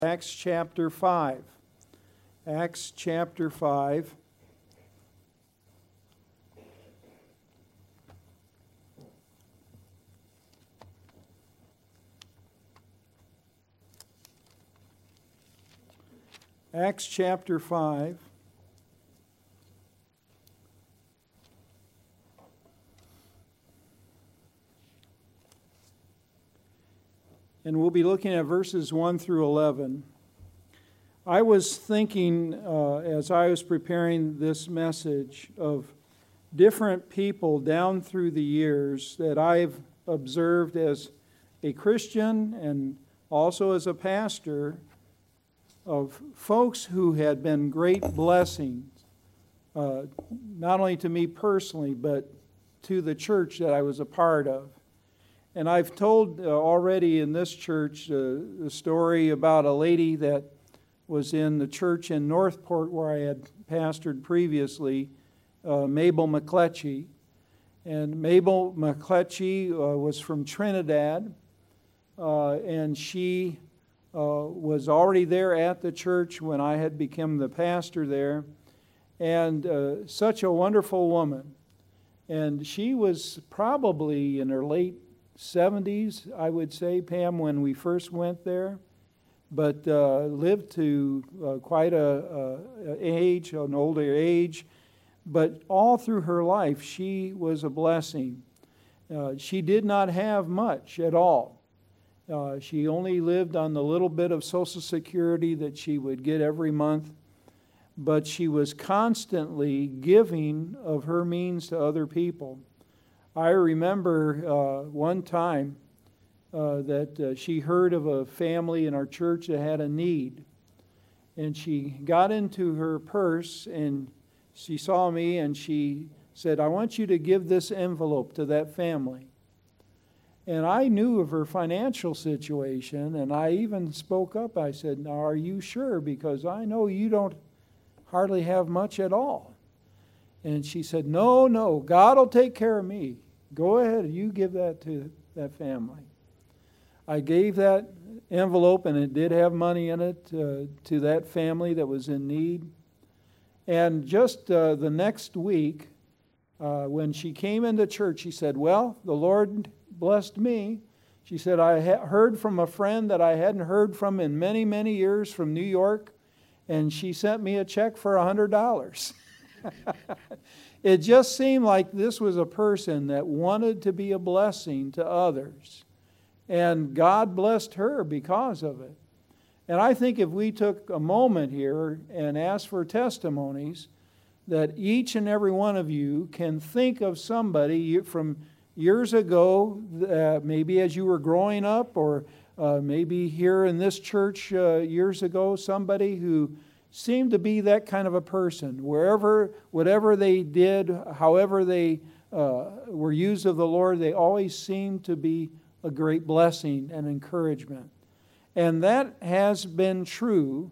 Acts chapter 5. Acts chapter 5. Acts chapter 5. And we'll be looking at verses 1 through 11. I was thinking as I was preparing this message of different people down through the years that I've observed as a Christian and also as a pastor, of folks who had been great blessings, not only to me personally, but to the church that I was a part of. And I've told already in this church the story about a lady that was in the church in Northport where I had pastored previously, Mabel McCletchie. And Mabel McCletchie was from Trinidad, and she was already there at the church when I had become the pastor there. And such a wonderful woman. And she was probably in her late 70s, I would say, Pam, when we first went there, but lived to quite an older age. But all through her life, she was a blessing. She did not have much at all. She only lived on the little bit of Social Security that she would get every month, but she was constantly giving of her means to other people. I remember one time that she heard of a family in our church that had a need. And she got into her purse and she saw me and she said, "I want you to give this envelope to that family." And I knew of her financial situation, and I even spoke up. I said, "Now, are you sure? Because I know you don't hardly have much at all." And she said, No, God will take care of me. Go ahead, you give that to that family." I gave that envelope, and it did have money in it, to that family that was in need. And just the next week, when she came into church, she said, "Well, the Lord blessed me." She said, "I heard from a friend that I hadn't heard from in many, many years from New York, and she sent me a check for $100. It just seemed like this was a person that wanted to be a blessing to others. And God blessed her because of it. And I think if we took a moment here and asked for testimonies, that each and every one of you can think of somebody from years ago, maybe as you were growing up, or maybe here in this church years ago, somebody who seemed to be that kind of a person. Whatever they did, however they were used of the Lord, they always seemed to be a great blessing and encouragement. And that has been true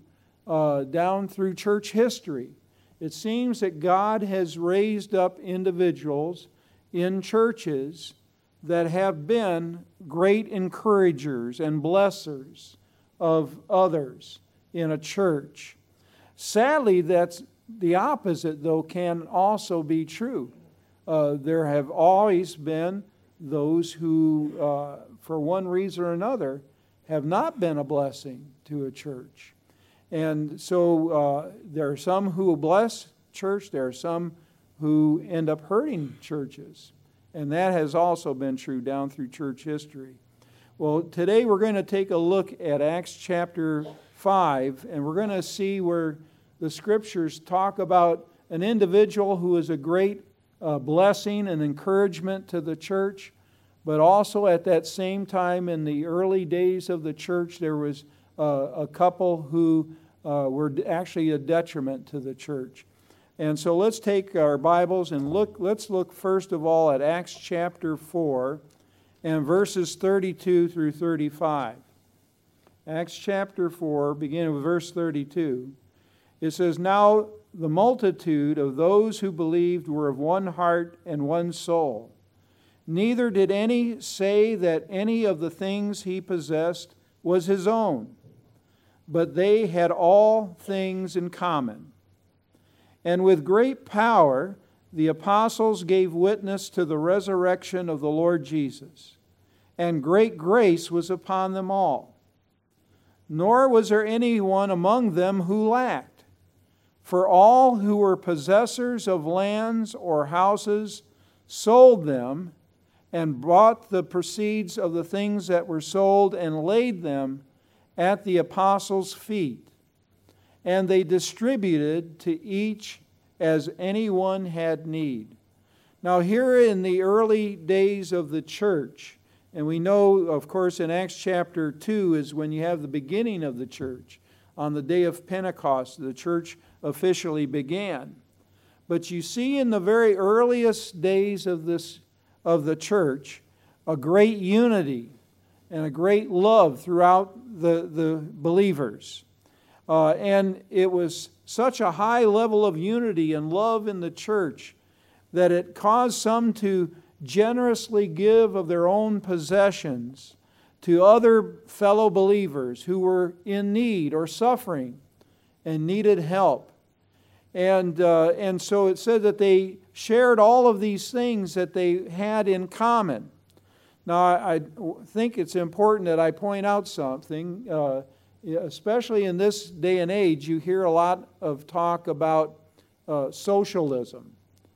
down through church history. It seems that God has raised up individuals in churches that have been great encouragers and blessers of others in a church. Sadly, that's the opposite, though, can also be true. There have always been those who, for one reason or another, have not been a blessing to a church. And so there are some who bless church, there are some who end up hurting churches. And that has also been true down through church history. Well, today we're going to take a look at Acts chapter 5, and we're going to see where the Scriptures talk about an individual who is a great blessing and encouragement to the church, but also at that same time in the early days of the church, there was a couple who were actually a detriment to the church. And so let's take our Bibles and let's look first of all at Acts chapter 4 and verses 32 through 35. Acts chapter 4, beginning with verse 32. It says, "Now the multitude of those who believed were of one heart and one soul. Neither did any say that any of the things he possessed was his own, but they had all things in common. And with great power the apostles gave witness to the resurrection of the Lord Jesus, and great grace was upon them all. Nor was there anyone among them who lacked, for all who were possessors of lands or houses sold them and bought the proceeds of the things that were sold and laid them at the apostles' feet. And they distributed to each as anyone had need. Now here in the early days of the church, and we know, of course, in Acts chapter 2 is when you have the beginning of the church. On the day of Pentecost, the church officially began. But you see in the very earliest days of the church, a great unity and a great love throughout the believers. And it was such a high level of unity and love in the church that it caused some to generously give of their own possessions to other fellow believers who were in need or suffering and needed help. And so it said that they shared all of these things that they had in common. Now, I think it's important that I point out something. Especially in this day and age, you hear a lot of talk about socialism.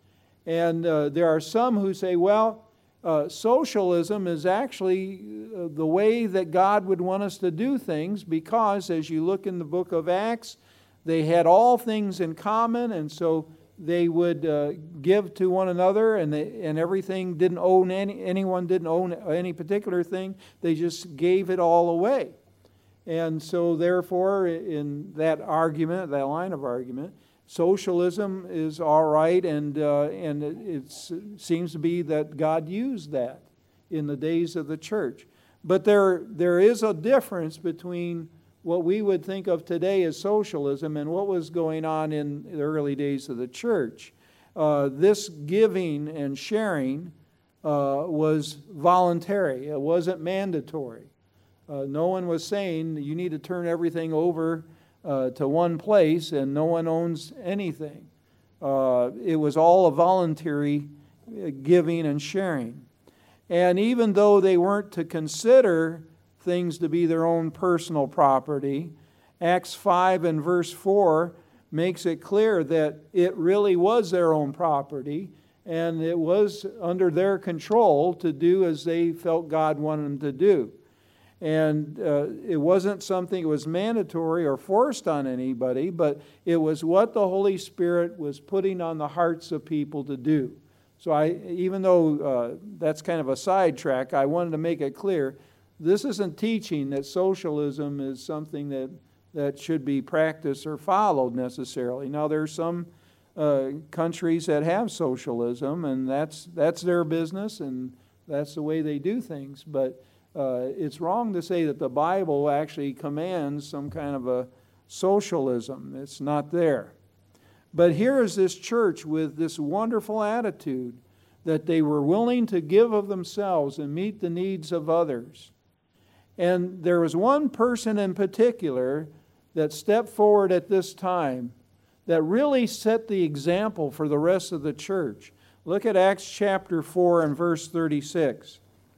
And there are some who say, well, socialism is actually the way that God would want us to do things, because as you look in the book of Acts, they had all things in common, and so they would give to one another, and everything didn't own anyone didn't own any particular thing. They just gave it all away. And so therefore, in that argument, that line of argument, socialism is all right, and it seems to be that God used that in the days of the church. But there is a difference between what we would think of today as socialism and what was going on in the early days of the church. This giving and sharing was voluntary. It wasn't mandatory. No one was saying you need to turn everything over to one place and no one owns anything. It was all a voluntary giving and sharing. And even though they weren't to consider things to be their own personal property, Acts 5 and verse 4 makes it clear that it really was their own property and it was under their control to do as they felt God wanted them to do. And it wasn't something that was mandatory or forced on anybody, but it was what the Holy Spirit was putting on the hearts of people to do. So even though that's kind of a sidetrack, I wanted to make it clear, this isn't teaching that socialism is something that should be practiced or followed necessarily. Now, there are some countries that have socialism, and that's their business, and that's the way they do things, but it's wrong to say that the Bible actually commands some kind of a socialism. It's not there. But here is this church with this wonderful attitude that they were willing to give of themselves and meet the needs of others. And there was one person in particular that stepped forward at this time that really set the example for the rest of the church. Look at Acts chapter 4 and verse 36.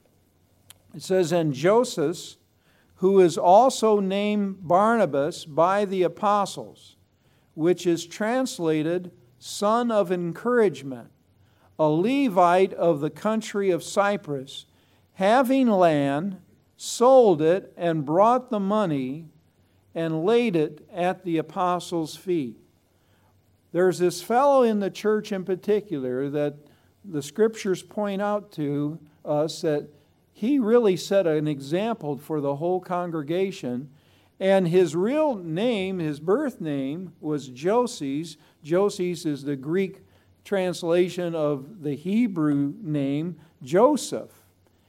It says, "And Joseph, who is also named Barnabas by the apostles, which is translated son of encouragement, a Levite of the country of Cyprus, having land, sold it, and brought the money, and laid it at the apostles' feet." There's this fellow in the church in particular that the Scriptures point out to us that he really set an example for the whole congregation. And his real name, his birth name, was Joses. Joses is the Greek translation of the Hebrew name Joseph.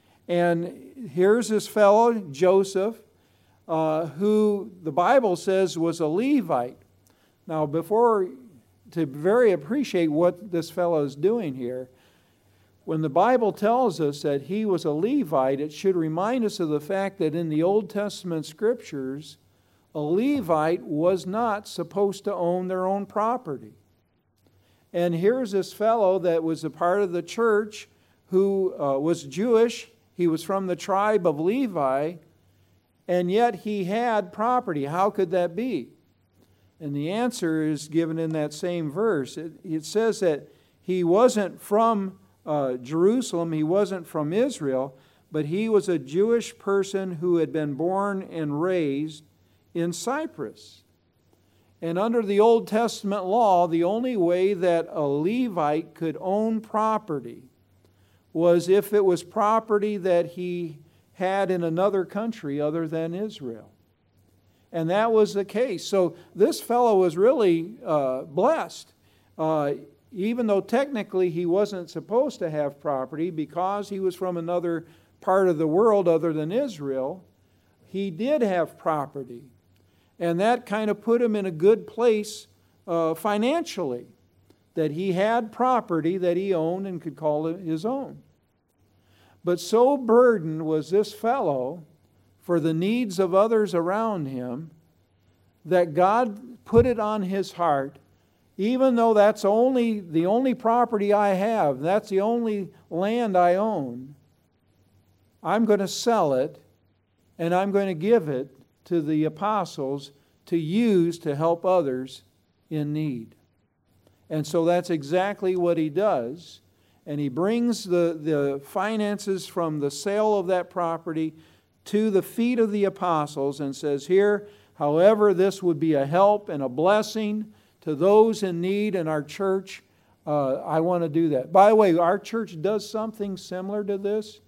And here's this fellow, Joseph, who the Bible says was a Levite. Now, to very appreciate what this fellow is doing here, when the Bible tells us that he was a Levite, it should remind us of the fact that in the Old Testament Scriptures, a Levite was not supposed to own their own property. And here's this fellow that was a part of the church who was Jewish. He was from the tribe of Levi, and yet he had property. How could that be? And the answer is given in that same verse. It says that he wasn't from Jerusalem, he wasn't from Israel, but he was a Jewish person who had been born and raised in Cyprus. And under the Old Testament law, the only way that a Levite could own property was if it was property that he had in another country other than Israel. And that was the case. So this fellow was really blessed. Even though technically he wasn't supposed to have property because he was from another part of the world other than Israel, he did have property. And that kind of put him in a good place financially, that he had property that he owned and could call it his own. But so burdened was this fellow for the needs of others around him that God put it on his heart, even though that's the only property I have, that's the only land I own, I'm going to sell it and I'm going to give it to the apostles to use to help others in need. And so that's exactly what he does. And he brings the finances from the sale of that property to the feet of the apostles and says, here, however, this would be a help and a blessing to those in need in our church, I want to do that. By the way, our church does something similar to this.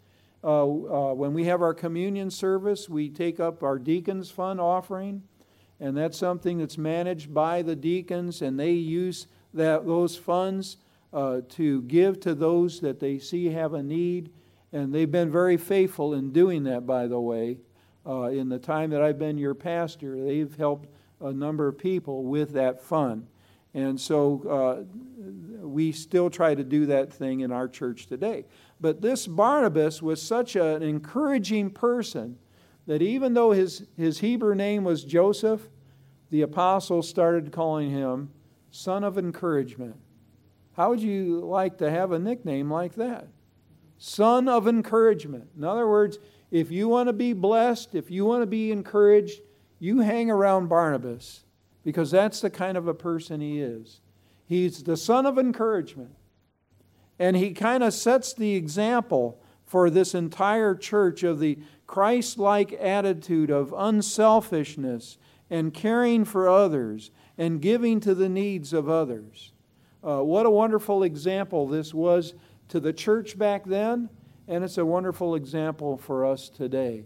When we have our communion service, we take up our deacons' fund offering, and that's something that's managed by the deacons, and they use those funds to give to those that they see have a need. And they've been very faithful in doing that, by the way. In the time that I've been your pastor, they've helped a number of people with that fund. And so we still try to do that thing in our church today. But this Barnabas was such an encouraging person that even though his Hebrew name was Joseph, the apostles started calling him Son of Encouragement. How would you like to have a nickname like that? Son of Encouragement. In other words, if you want to be blessed, if you want to be encouraged, you hang around Barnabas, because that's the kind of a person he is. He's the son of encouragement. And he kind of sets the example for this entire church of the Christ-like attitude of unselfishness and caring for others and giving to the needs of others. What a wonderful example this was to the church back then, and it's a wonderful example for us today.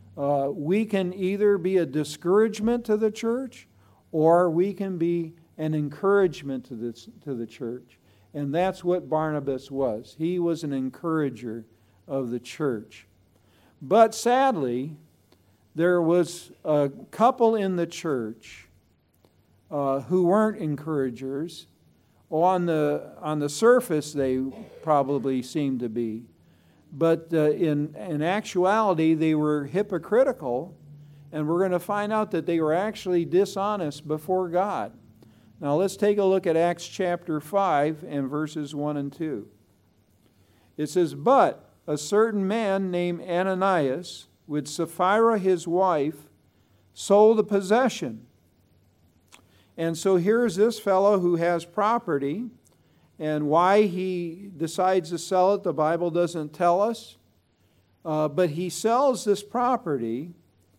We can either be a discouragement to the church, or we can be an encouragement to the church. And that's what Barnabas was. He was an encourager of the church. But sadly, there was a couple in the church who weren't encouragers. On the surface, they probably seemed to be. But in actuality, they were hypocritical, and we're going to find out that they were actually dishonest before God. Now let's take a look at Acts chapter 5 and verses 1 and 2. It says, "But a certain man named Ananias, with Sapphira his wife, sold a possession." And so here's this fellow who has property, and why he decides to sell it, the Bible doesn't tell us. But he sells this property,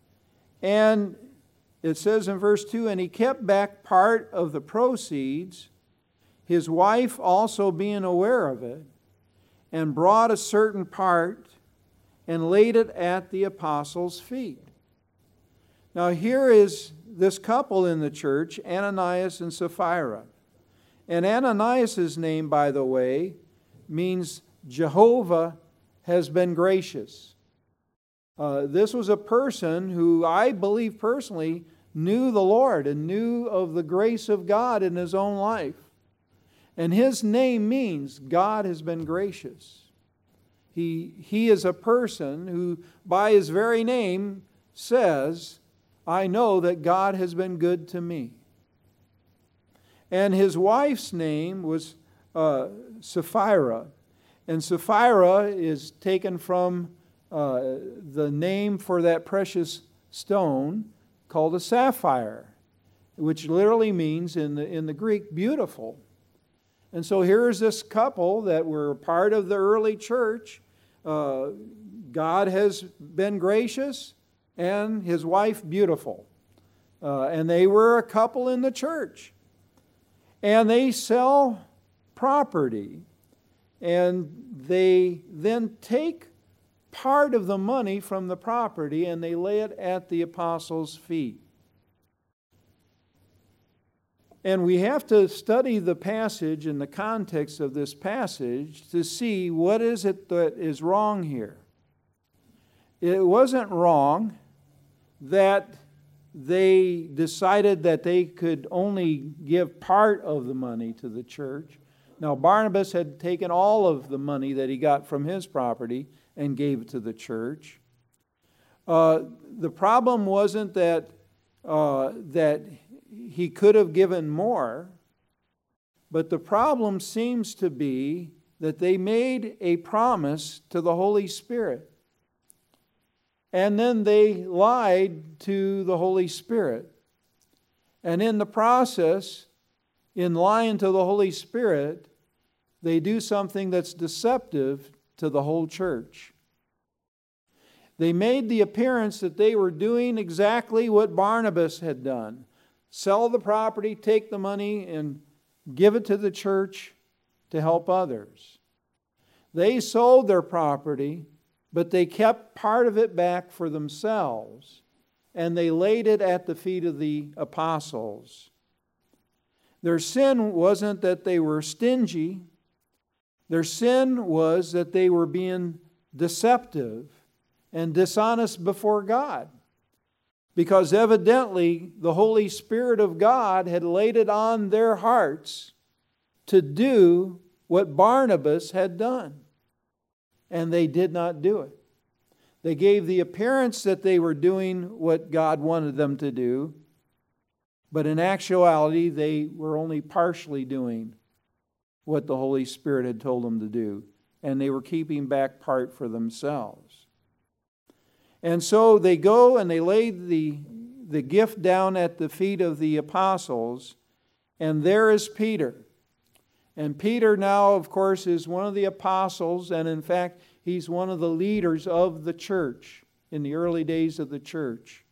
and it says in verse 2, "And he kept back part of the proceeds, his wife also being aware of it, and brought a certain part and laid it at the apostles' feet." Now here is this couple in the church, Ananias and Sapphira. And Ananias' name, by the way, means Jehovah has been gracious. This was a person who I believe personally knew the Lord and knew of the grace of God in his own life. And his name means God has been gracious. He is a person who, by his very name, says, I know that God has been good to me. And his wife's name was Sapphira. And Sapphira is taken from the name for that precious stone called a sapphire, which literally means in the Greek, beautiful. And so here's this couple that were part of the early church. God has been gracious, and his wife beautiful. And they were a couple in the church. And they sell property, and they then take part of the money from the property and they lay it at the apostles' feet. And we have to study the passage and the context of this passage to see what is it that is wrong here. It wasn't wrong that they decided that they could only give part of the money to the church. Now, Barnabas had taken all of the money that he got from his property and gave it to the church. The problem wasn't that he could have given more, but the problem seems to be that they made a promise to the Holy Spirit. And then they lied to the Holy Spirit. And in the process, in lying to the Holy Spirit, they do something that's deceptive to the whole church. They made the appearance that they were doing exactly what Barnabas had done. Sell the property, take the money, and give it to the church to help others. They sold their property, but they kept part of it back for themselves, and they laid it at the feet of the apostles. Their sin wasn't that they were stingy. Their sin was that they were being deceptive and dishonest before God, because evidently the Holy Spirit of God had laid it on their hearts to do what Barnabas had done. And they did not do it. They gave the appearance that they were doing what God wanted them to do, but in actuality, they were only partially doing what the Holy Spirit had told them to do, and they were keeping back part for themselves. And so they go and they laid the gift down at the feet of the apostles, and there is Peter. And Peter now, of course, is one of the apostles, and in fact, he's one of the leaders of the church in the early days of the church.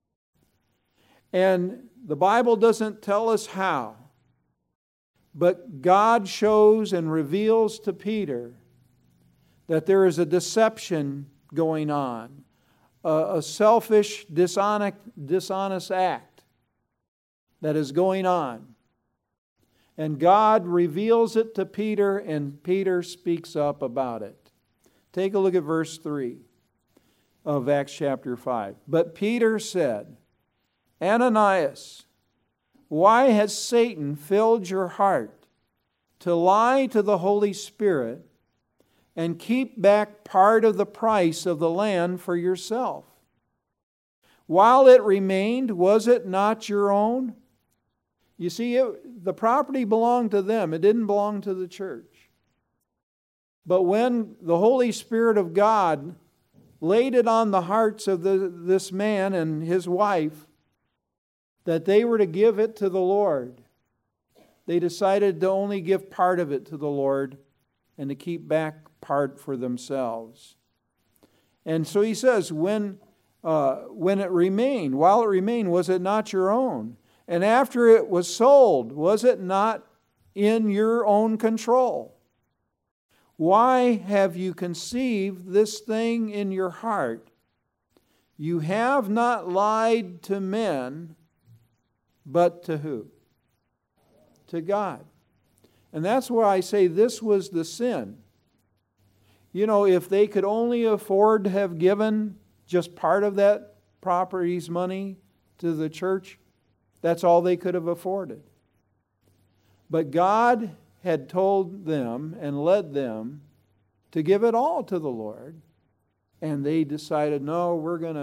And the Bible doesn't tell us how, but God shows and reveals to Peter that there is a deception going on, a selfish, dishonest act that is going on. And God reveals it to Peter, and Peter speaks up about it. Take a look at verse 3 of Acts chapter 5. But Peter said, Ananias, why has Satan filled your heart to lie to the Holy Spirit and keep back part of the price of the land for yourself? While it remained, was it not your own? You see, the property belonged to them. It didn't belong to the church. But when the Holy Spirit of God laid it on the hearts of this man and his wife that they were to give it to the Lord, they decided to only give part of it to the Lord and to keep back part for themselves. And so he says, when it remained, while it remained, was it not your own? And after it was sold, was it not in your own control? Why have you conceived this thing in your heart? You have not lied to men, but to who? To God. And that's why I say this was the sin. You know, if they could only afford to have given just part of that property's money to the church, that's all they could have afforded. But God had told them and led them to give it all to the Lord. And they decided, no, we're going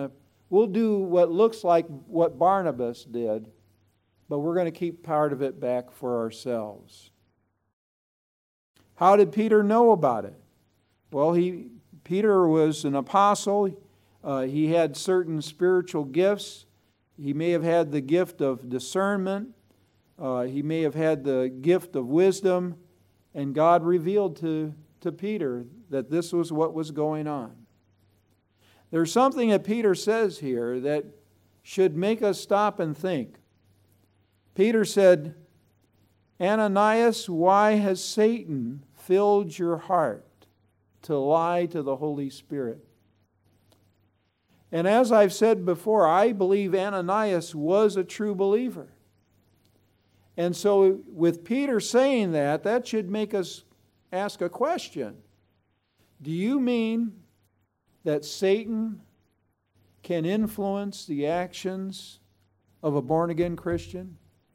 we'll do what looks like what Barnabas did, but we're going to keep part of it back for ourselves. How did Peter know about it? Well, Peter was an apostle. He had certain spiritual gifts. He may have had the gift of discernment. He may have had the gift of wisdom. And God revealed to Peter that this was what was going on. There's something that Peter says here that should make us stop and think. Peter said, Ananias, why has Satan filled your heart to lie to the Holy Spirit? And as I've said before, I believe Ananias was a true believer. And so with Peter saying that, that should make us ask a question. Do you mean that Satan can influence the actions of a born-again Christian?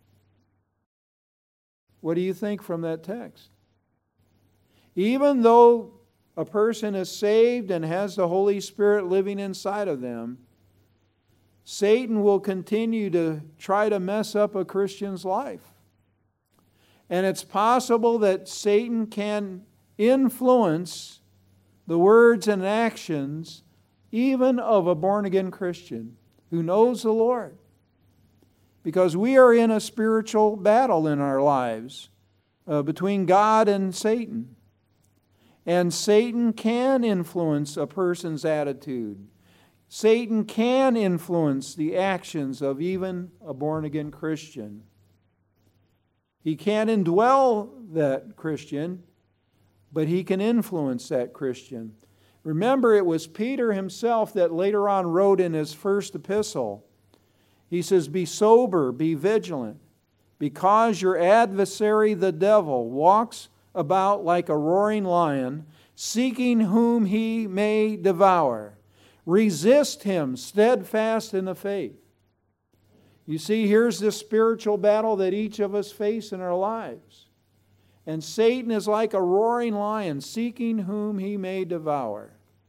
What do you think from that text? Even though a person is saved and has the Holy Spirit living inside of them, Satan will continue to try to mess up a Christian's life. And it's possible that Satan can influence the words and actions even of a born-again Christian who knows the Lord. Because we are in a spiritual battle in our lives between God and Satan. And Satan can influence a person's attitude. Satan can influence the actions of even a born-again Christian. He can't indwell that Christian, but he can influence that Christian. Remember, it was Peter himself that later on wrote in his first epistle, he says, be sober, be vigilant, because your adversary the devil walks about like a roaring lion, seeking whom he may devour. Resist him, steadfast in the faith. You see, here's this spiritual battle that each of us face in our lives. And Satan is like a roaring lion, seeking whom he may devour.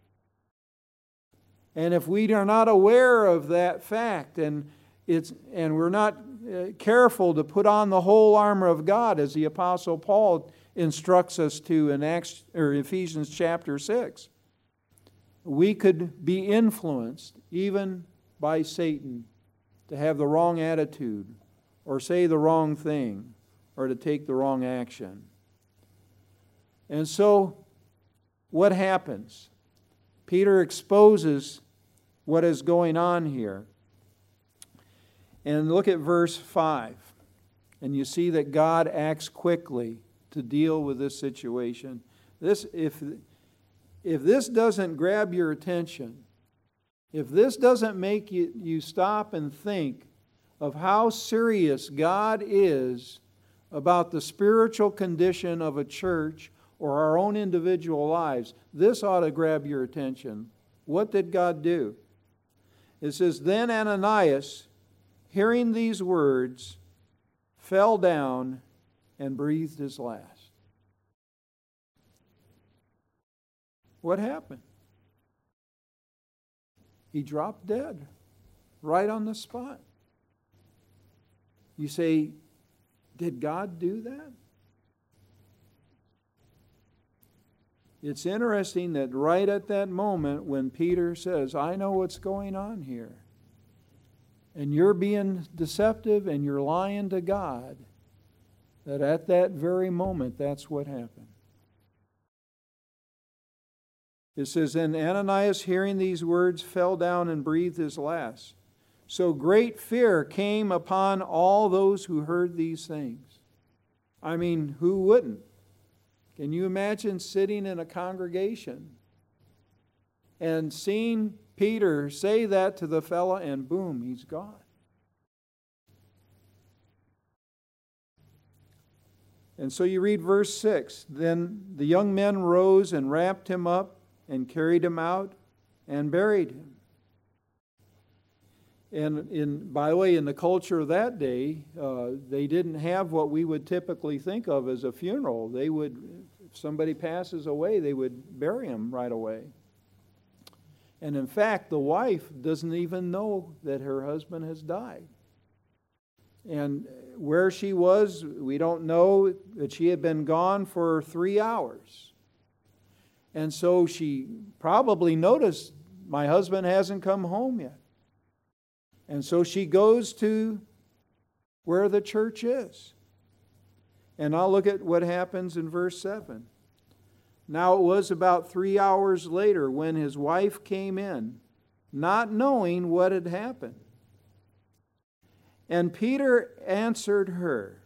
And if we are not aware of that fact, and we're not careful to put on the whole armor of God, as the Apostle Paul instructs us to in Ephesians chapter 6, we could be influenced even by Satan to have the wrong attitude, or say the wrong thing, or to take the wrong action. And so, what happens? Peter exposes what is going on here. And look at verse 5. And you see that God acts quickly to deal with this situation. If this doesn't grab your attention, if this doesn't make you stop and think of how serious God is about the spiritual condition of a church or our own individual lives, this ought to grab your attention. What did God do? It says, then Ananias, hearing these words, fell down and breathed his last. What happened? He dropped dead right on the spot. You say, did God do that? It's interesting that right at that moment when Peter says, I know what's going on here, and you're being deceptive and you're lying to God, that at that very moment, that's what happened. It says, and Ananias, hearing these words, fell down and breathed his last. So great fear came upon all those who heard these things. I mean, who wouldn't? Can you imagine sitting in a congregation and seeing Peter say that to the fella, and boom, he's gone? And so you read verse 6. Then the young men rose and wrapped him up and carried him out and buried him. And by the way, in the culture of that day, they didn't have what we would typically think of as a funeral. They would, if somebody passes away, they would bury him right away. And in fact, the wife doesn't even know that her husband has died. And where she was, we don't know, that she had been gone for 3 hours. And so she probably noticed, my husband hasn't come home yet. And so she goes to where the church is. And I'll look at what happens in verse 7. Now it was about 3 hours later when his wife came in, not knowing what had happened. And Peter answered her,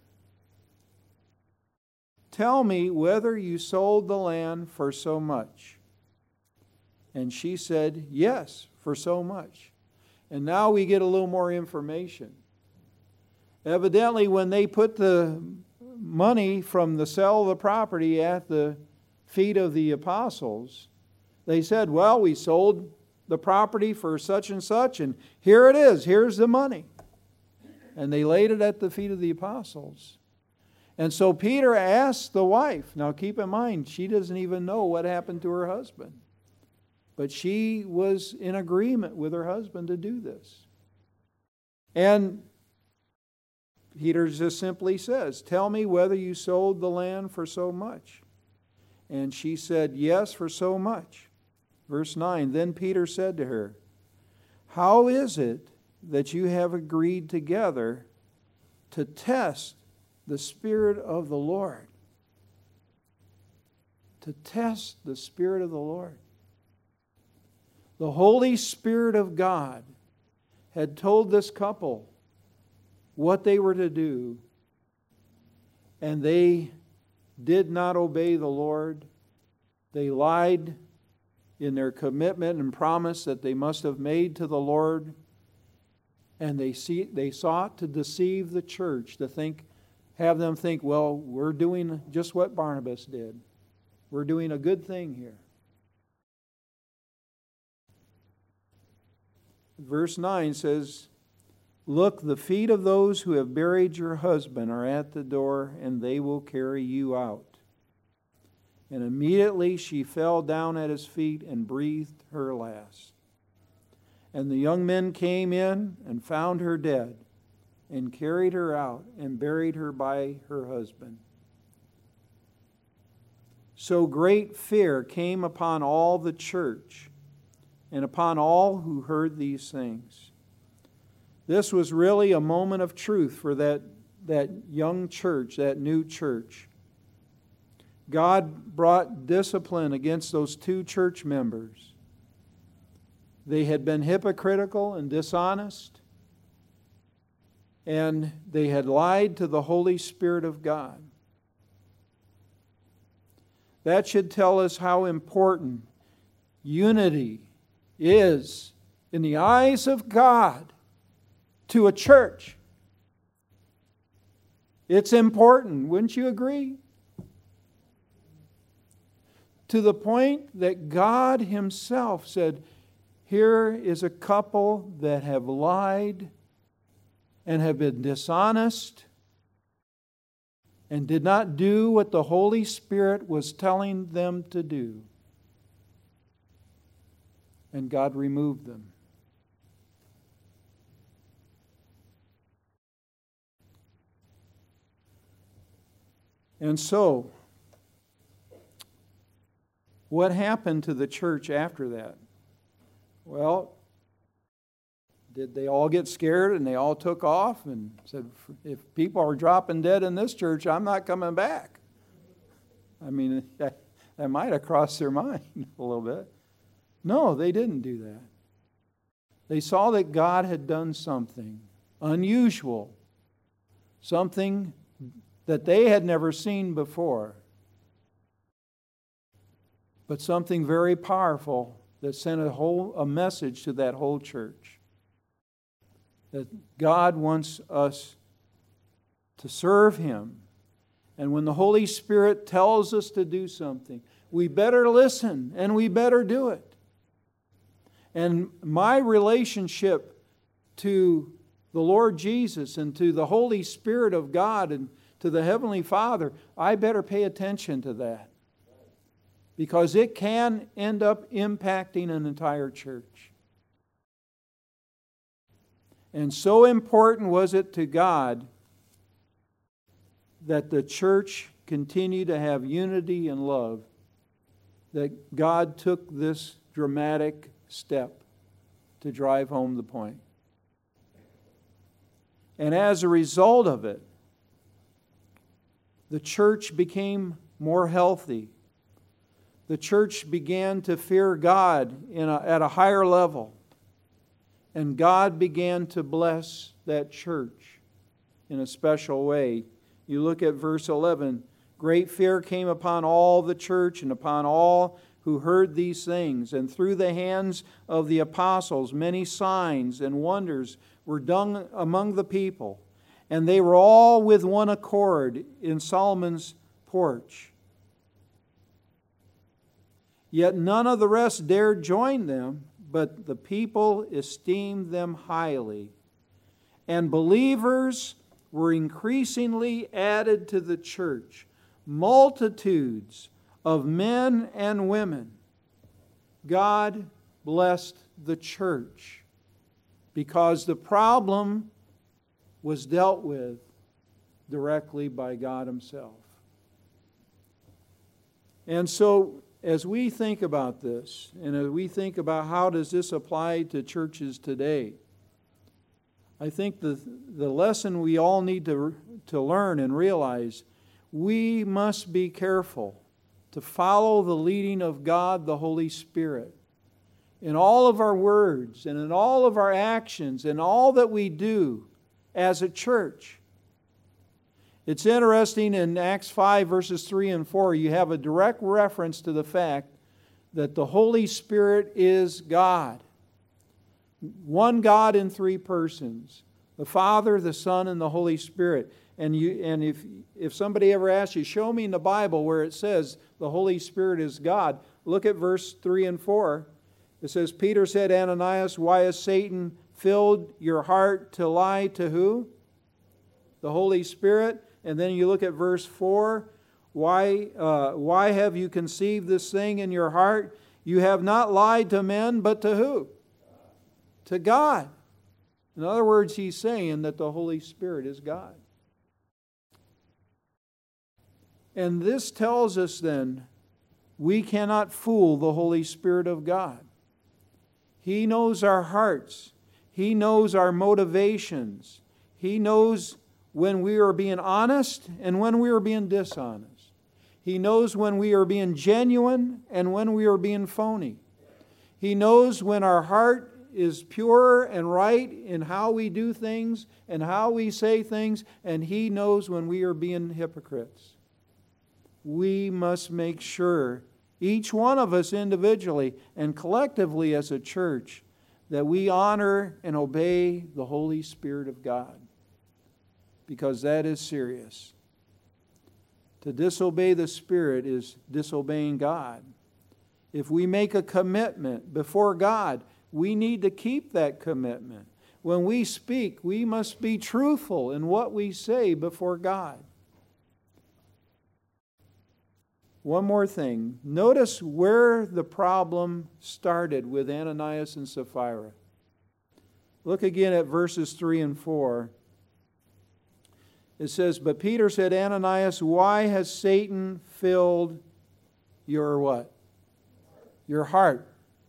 "Tell me whether you sold the land for so much." And she said, "Yes, for so much." And now we get a little more information. Evidently, when they put the money from the sale of the property at the feet of the apostles, they said, "Well, we sold the property for such and such, and here it is, here's the money." And they laid it at the feet of the apostles. And so Peter asked the wife, now keep in mind, she doesn't even know what happened to her husband. But she was in agreement with her husband to do this. And Peter just simply says, "Tell me whether you sold the land for so much." And she said, "Yes, for so much." Verse 9, then Peter said to her, "How is it that you have agreed together to test the Spirit of the Lord?" To test the Spirit of the Lord. The Holy Spirit of God had told this couple what they were to do, and they did not obey the Lord. They lied in their commitment and promise that they must have made to the Lord. And they sought to deceive the church, to have them think, well, we're doing just what Barnabas did. We're doing a good thing here. Verse 9 says, "Look, the feet of those who have buried your husband are at the door, and they will carry you out." And immediately she fell down at his feet and breathed her last. And the young men came in and found her dead, and carried her out and buried her by her husband. So great fear came upon all the church and upon all who heard these things. This was really a moment of truth for that young church, that new church. God brought discipline against those 2 church members. They had been hypocritical and dishonest, and they had lied to the Holy Spirit of God. That should tell us how important unity is in the eyes of God to a church. It's important, wouldn't you agree? To the point that God Himself said, here is a couple that have lied and have been dishonest and did not do what the Holy Spirit was telling them to do. And God removed them. And so, what happened to the church after that? Well, did they all get scared and they all took off and said, if people are dropping dead in this church, I'm not coming back? I mean, that might have crossed their mind a little bit. No, they didn't do that. They saw that God had done something unusual, something that they had never seen before, but something very powerful that sent a message to that whole church. That God wants us to serve Him. And when the Holy Spirit tells us to do something, we better listen and we better do it. And my relationship to the Lord Jesus and to the Holy Spirit of God and to the Heavenly Father, I better pay attention to that. because it can end up impacting an entire church. And so important was it to God that the church continue to have unity and love, that God took this dramatic step to drive home the point. And as a result of it, the church became more healthy. The church began to fear God at a higher level. And God began to bless that church in a special way. You look at verse 11. Great fear came upon all the church and upon all who heard these things. And through the hands of the apostles, many signs and wonders were done among the people. And they were all with one accord in Solomon's porch. Yet none of the rest dared join them, but the people esteemed them highly. And believers were increasingly added to the church, multitudes of men and women. God blessed the church because the problem was dealt with directly by God Himself. And so, as we think about this, and as we think about how does this apply to churches today, I think the lesson we all need to learn and realize, we must be careful to follow the leading of God, the Holy Spirit, in all of our words and in all of our actions and all that we do as a church. It's interesting in Acts 5 verses 3 and 4, you have a direct reference to the fact that the Holy Spirit is God. One God in three persons. The Father, the Son, and the Holy Spirit. And if somebody ever asks you, show me in the Bible where it says the Holy Spirit is God, look at verse 3 and 4. It says, Peter said, Ananias, why has Satan filled your heart to lie to who? The Holy Spirit. And then you look at verse 4. Why have you conceived this thing in your heart? You have not lied to men, but to who? To God. In other words, he's saying that the Holy Spirit is God. And this tells us then, we cannot fool the Holy Spirit of God. He knows our hearts. He knows our motivations. He knows when we are being honest and when we are being dishonest. He knows when we are being genuine and when we are being phony. He knows when our heart is pure and right in how we do things and how we say things, and He knows when we are being hypocrites. We must make sure, each one of us individually and collectively as a church, that we honor and obey the Holy Spirit of God. Because that is serious. To disobey the Spirit is disobeying God. If we make a commitment before God, we need to keep that commitment. When we speak, we must be truthful in what we say before God. One more thing. Notice where the problem started with Ananias and Sapphira. Look again at verses 3 and 4. It says, But Peter said, Ananias, why has Satan filled your what? Your heart.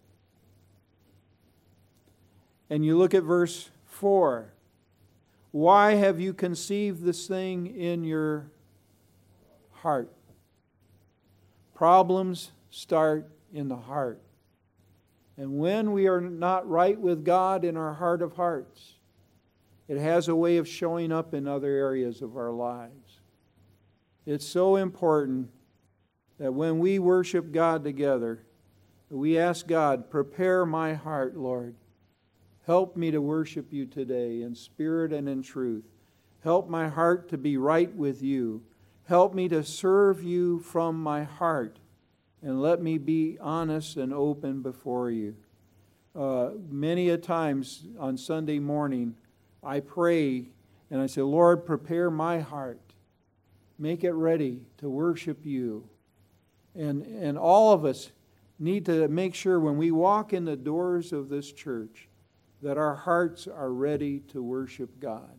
And you look at verse 4. Why have you conceived this thing in your heart? Problems start in the heart. And when we are not right with God in our heart of hearts, it has a way of showing up in other areas of our lives. It's so important that when we worship God together, we ask God, prepare my heart, Lord. Help me to worship you today in spirit and in truth. Help my heart to be right with you. Help me to serve you from my heart. And let me be honest and open before you. Many a times on Sunday morning, I pray and I say, Lord, prepare my heart. Make it ready to worship you. And all of us need to make sure when we walk in the doors of this church that our hearts are ready to worship God.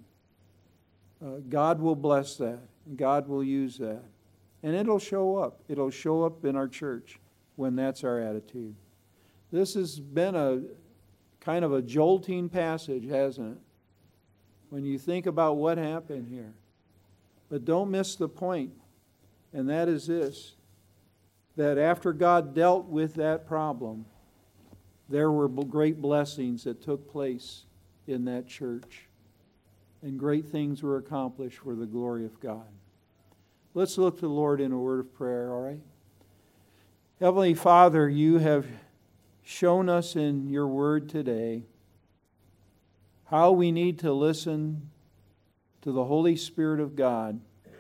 God will bless that. God will use that. And it'll show up. It'll show up in our church when that's our attitude. This has been a kind of a jolting passage, hasn't it? When you think about what happened here. But don't miss the point. And that is this. That after God dealt with that problem, there were great blessings that took place in that church. And great things were accomplished for the glory of God. Let's look to the Lord in a word of prayer, all right? Heavenly Father, you have shown us in your word today how we need to listen to the Holy Spirit of God.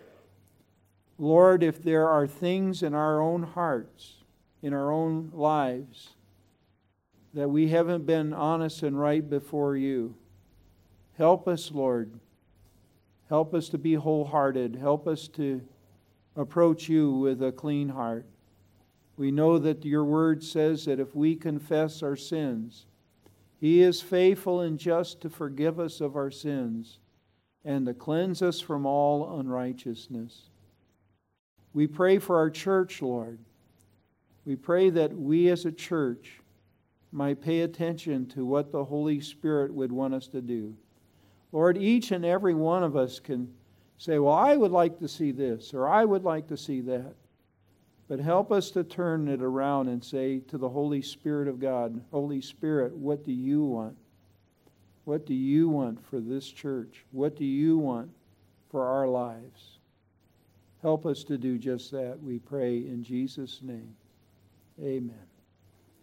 Lord, if there are things in our own hearts, in our own lives, that we haven't been honest and right before you, help us, Lord. Help us to be wholehearted. Help us to approach you with a clean heart. We know that your word says that if we confess our sins, He is faithful and just to forgive us of our sins and to cleanse us from all unrighteousness. We pray for our church, Lord. We pray that we as a church might pay attention to what the Holy Spirit would want us to do. Lord, each and every one of us can say, well, I would like to see this, or I would like to see that. But help us to turn it around and say to the Holy Spirit of God, Holy Spirit, what do you want? What do you want for this church? What do you want for our lives? Help us to do just that, we pray in Jesus' name. Amen.